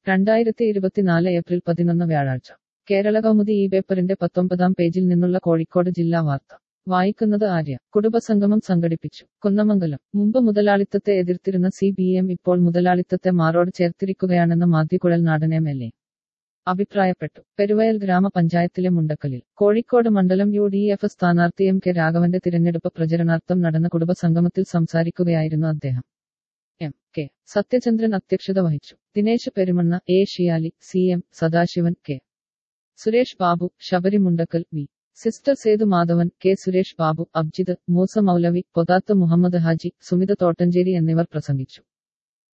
2024 April 11 വ്യാഴാഴ്ച കേരളകൗമുദി ഈ പേപ്പറിന്റെ 19-ാം പേജിൽ നിന്നുള്ള കോഴിക്കോട് ജില്ലാ വാർത്ത വായിക്കുന്നത് ആര്യ. കുടുംബസംഗമം സംഘടിപ്പിച്ചു കുന്നമംഗലം. മുമ്പ് മുതലാളിത്തത്തെ എതിർത്തിരുന്ന CPM ഇപ്പോൾ മുതലാളിത്തത്തെ മാറോട് ചേർത്തിരിക്കുകയാണെന്ന് മാധ്യകുഴൽ നാടൻ MLA അഭിപ്രായപ്പെട്ടു. പെരുവയൽ ഗ്രാമപഞ്ചായത്തിലെ മുണ്ടക്കലിൽ കോഴിക്കോട് മണ്ഡലം UDF സ്ഥാനാർത്ഥി MK രാഘവന്റെ തിരഞ്ഞെടുപ്പ് പ്രചരണാർത്ഥം നടന്ന കുടുംബസംഗമത്തിൽ സംസാരിക്കുകയായിരുന്നു അദ്ദേഹം. MK സത്യചന്ദ്രൻ അധ്യക്ഷത വഹിച്ചു. Dinesh Perumanna, A Shiyali, CM Sadasivan, K Suresh Babu, Sabari Mundakkal, V sister Sethu Madhavan, K Suresh Babu, Abjid, Moosa Moulavi, Pothath Muhammad Haji, Sumitha Thottancheri എന്നിവർ പ്രസംഗിച്ചു.